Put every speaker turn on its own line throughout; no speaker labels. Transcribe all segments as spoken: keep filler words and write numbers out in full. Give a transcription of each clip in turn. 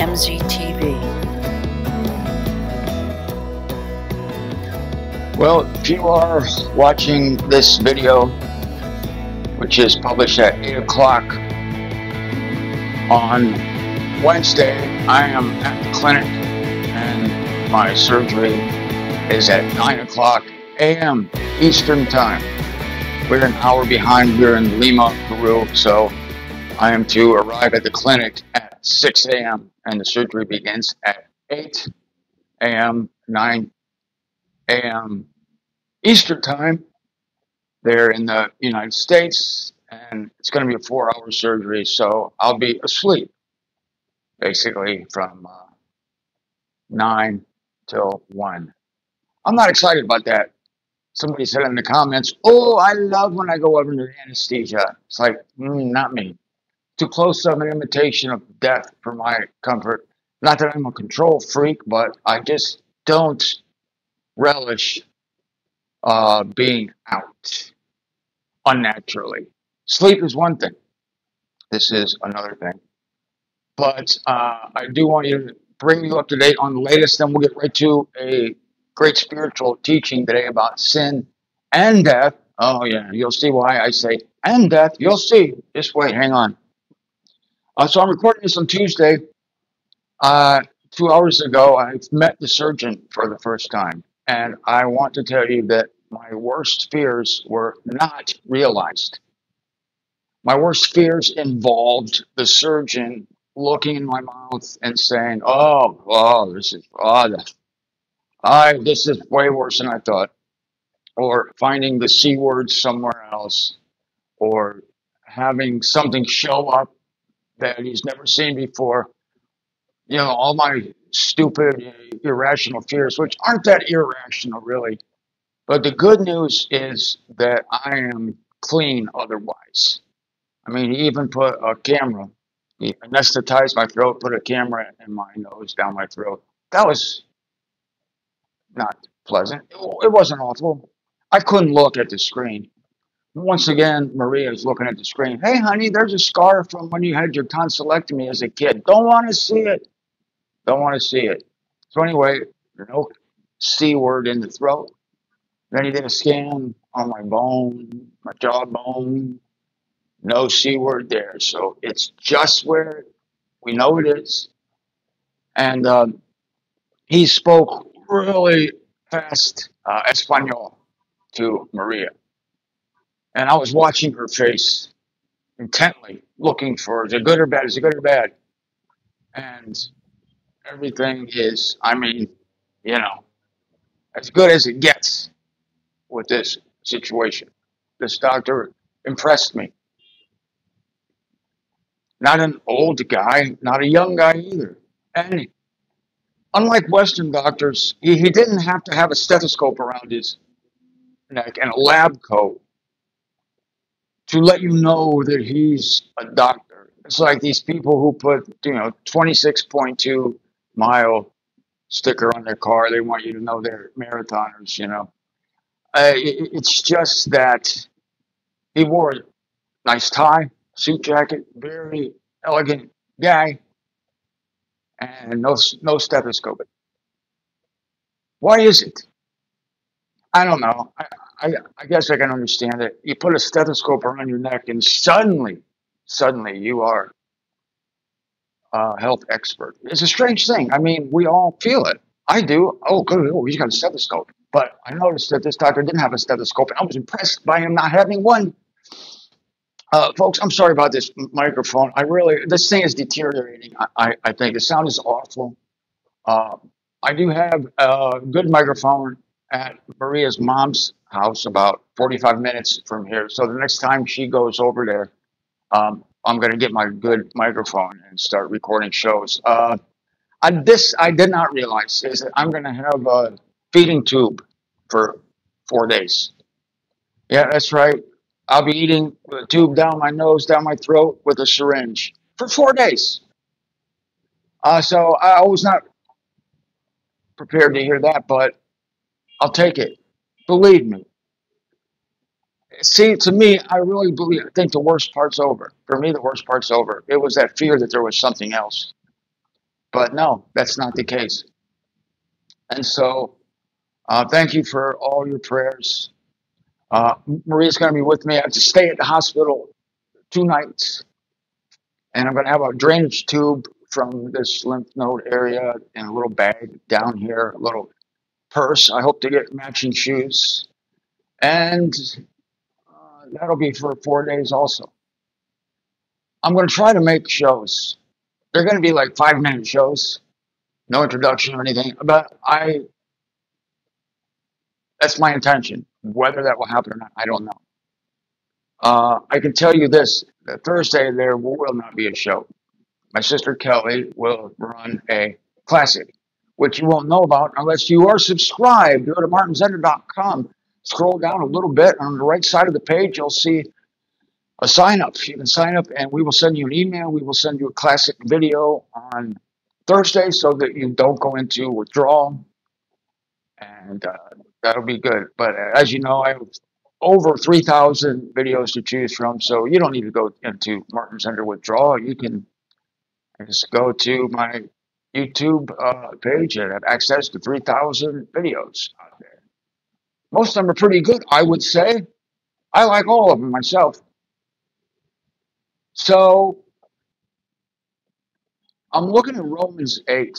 M Z T V.
Well, if you are watching this video, which is published at eight o'clock on Wednesday, I am at the clinic and my surgery is at nine o'clock a m Eastern Time. We're an hour behind. We're in Lima, Peru, so I am to arrive at the clinic at six a m and the surgery begins at eight a m, nine a m Eastern Time there in the United States, and it's going to be a four-hour surgery, so I'll be asleep basically from uh, nine till one. I'm not excited about that. Somebody said in the comments, "Oh, I love when I go under anesthesia." It's like, mm, not me. Too close of an imitation of death for my comfort. Not that I'm a control freak, but I just don't relish uh, being out unnaturally. Sleep is one thing. This is another thing. But uh, I do want you to bring you up to date on the latest. Then we'll get right to a great spiritual teaching today about sin and death. Oh, yeah, you'll see why I say and death. You'll see. Just wait, hang on. Uh, so I'm recording this on Tuesday. Uh, two hours ago, I met the surgeon for the first time. And I want to tell you that my worst fears were not realized. My worst fears involved the surgeon looking in my mouth and saying, "Oh, oh, this is, oh, the- I, this is way worse than I thought," or finding the C word somewhere else, or having something show up that he's never seen before. You know, all my stupid, irrational fears, which aren't that irrational, really. But the good news is that I am clean otherwise. I mean, he even put a camera, he anesthetized my throat, put a camera in my nose, down my throat. That was not pleasant. It it wasn't awful. I couldn't look at the screen. Once again, Maria is looking at the screen. "Hey, honey, there's a scar from when you had your tonsillectomy as a kid. Don't want to see it. Don't want to see it." So anyway, no C word in the throat. Then he did a scan on my bone, my jawbone. No C word there. So it's just where we know it is. And um, he spoke really fast uh, Espanol to Maria. And I was watching her face intently, looking for, is it good or bad? Is it good or bad? And everything is, I mean, you know, as good as it gets with this situation. This doctor impressed me. Not an old guy, not a young guy either. And unlike Western doctors, he, he didn't have to have a stethoscope around his neck and a lab coat to let you know that he's a doctor. It's like these people who put, you know, twenty-six point two mile sticker on their car. They want you to know they're marathoners, you know. Uh, it, it's just that he wore a nice tie, suit jacket, very elegant guy, and no no stethoscope. Why is it? I don't know. I, I I guess I can understand it. You put a stethoscope around your neck, and suddenly, suddenly you are a health expert. It's a strange thing. I mean, we all feel it. I do. Oh, good. Oh, he's got a stethoscope. But I noticed that this doctor didn't have a stethoscope, and I was impressed by him not having one. Uh, folks, I'm sorry about this m- microphone. I really, this thing is deteriorating. I, I, I think the sound is awful. Uh, I do have a good microphone at Maria's mom's house, about forty-five minutes from here. So the next time she goes over there, um, I'm going to get my good microphone and start recording shows. Uh, I, this I did not realize is that I'm going to have a feeding tube for four days. Yeah, that's right. I'll be eating with a tube down my nose, down my throat with a syringe for four days. Uh, so I was not prepared to hear that, but I'll take it. Believe me. See, to me, I really believe, I think the worst part's over. For me, the worst part's over. It was that fear that there was something else. But no, that's not the case. And so, uh, thank you for all your prayers. Uh, Maria's going to be with me. I have to stay at the hospital two nights, and I'm going to have a drainage tube from this lymph node area in a little bag down here, a little purse. I hope to get matching shoes, and uh, that'll be for four days also. I'm going to try to make shows. They're going to be like five minute shows, no introduction or anything. But I, that's my intention. Whether that will happen or not, I don't know. Uh, I can tell you this: that Thursday there will not be a show. My sister Kelly will run a classic, which you won't know about unless you are subscribed. Go to martin zender dot com. Scroll down a little bit. On the right side of the page, you'll see a sign up. You can sign up, and we will send you an email. We will send you a classic video on Thursday so that you don't go into withdrawal, and uh, that'll be good. But uh, as you know, I have over three thousand videos to choose from, so you don't need to go into Martin Zender withdrawal. You can just go to my YouTube uh, page and have access to three thousand videos out there. Most of them are pretty good, I would say. I like all of them myself. So I'm looking at Romans eight,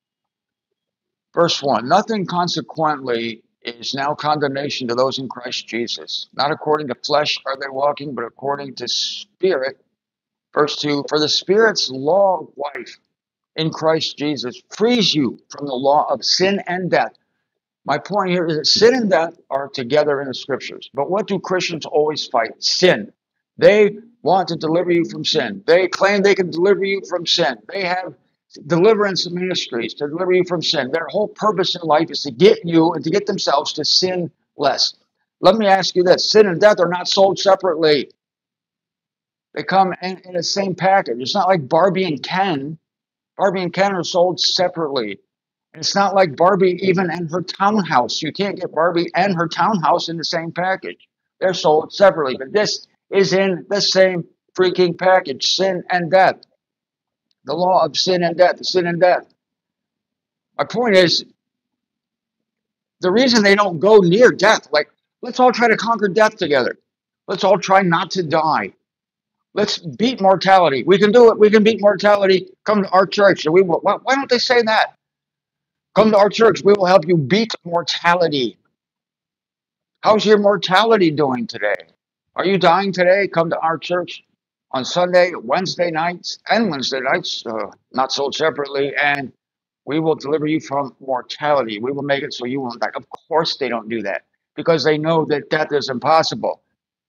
verse one. Nothing consequently is now condemnation to those in Christ Jesus. Not according to flesh are they walking, but according to spirit. Verse two, for the Spirit's law of life in Christ Jesus frees you from the law of sin and death. My point here is that sin and death are together in the scriptures. But what do Christians always fight? Sin. They want to deliver you from sin. They claim they can deliver you from sin. They have deliverance ministries to deliver you from sin. Their whole purpose in life is to get you and to get themselves to sin less. Let me ask you this. Sin and death are not sold separately. They come in, in the same package. It's not like Barbie and Ken. Barbie and Ken are sold separately. And it's not like Barbie even and her townhouse. You can't get Barbie and her townhouse in the same package. They're sold separately. But this is in the same freaking package. Sin and death. The law of sin and death. Sin and death. My point is, the reason they don't go near death, like, let's all try to conquer death together. Let's all try not to die. Let's beat mortality. We can do it. We can beat mortality. Come to our church. And we will. Why don't they say that? Come to our church. We will help you beat mortality. How's your mortality doing today? Are you dying today? Come to our church on Sunday, Wednesday nights, and Wednesday nights, uh, not sold separately, and we will deliver you from mortality. We will make it so you won't die. Of course they don't do that because they know that death is impossible.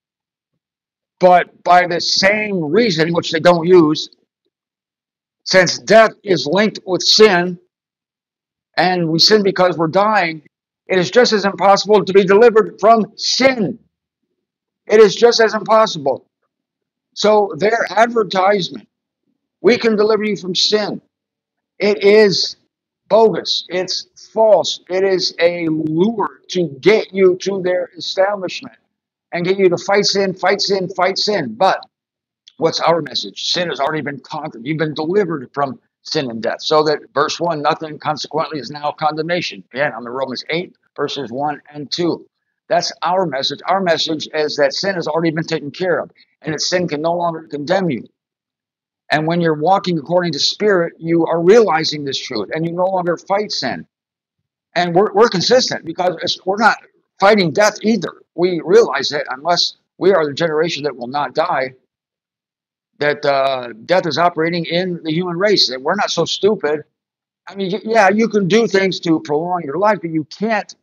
But by the same reason, which they don't use, since death is linked with sin, and we sin because we're dying, it is just as impossible to be delivered from sin. It is just as impossible. So their advertisement, we can deliver you from sin, it is bogus. It's false. It is a lure to get you to their establishment and get you to fight sin, fight sin, fight sin. But what's our message? Sin has already been conquered. You've been delivered from sin and death. So that verse one, nothing consequently is now condemnation. Again, on the Romans eight, verses one and two. That's our message. Our message is that sin has already been taken care of, and that sin can no longer condemn you. And when you're walking according to spirit, you are realizing this truth, and you no longer fight sin. And we're, we're consistent because it's, we're not fighting death either. We realize that unless we are the generation that will not die, that uh, death is operating in the human race. And we're not so stupid. I mean, yeah, you can do things to prolong your life, but you can't.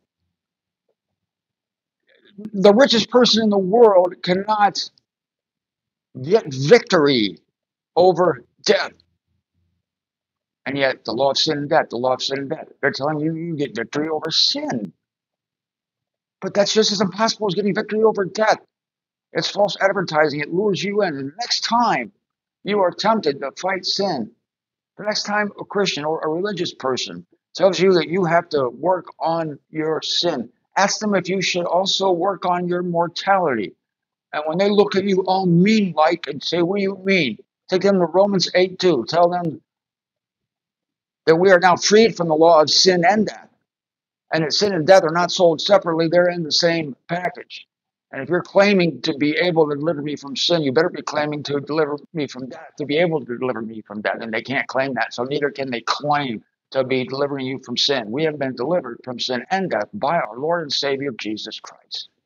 The richest person in the world cannot get victory over death. And yet, the law of sin and death, the law of sin and death, they're telling you you get victory over sin. But that's just as impossible as getting victory over death. It's false advertising. It lures you in. And the next time you are tempted to fight sin, the next time a Christian or a religious person tells you that you have to work on your sin, ask them if you should also work on your mortality. And when they look at you all mean-like and say, what do you mean? Take them to Romans eight two. Tell them that we are now freed from the law of sin and death. And that sin and death are not sold separately, they're in the same package. And if you're claiming to be able to deliver me from sin, you better be claiming to deliver me from death, to be able to deliver me from death. And they can't claim that, so neither can they claim to be delivering you from sin. We have been delivered from sin and death by our Lord and Savior, Jesus Christ.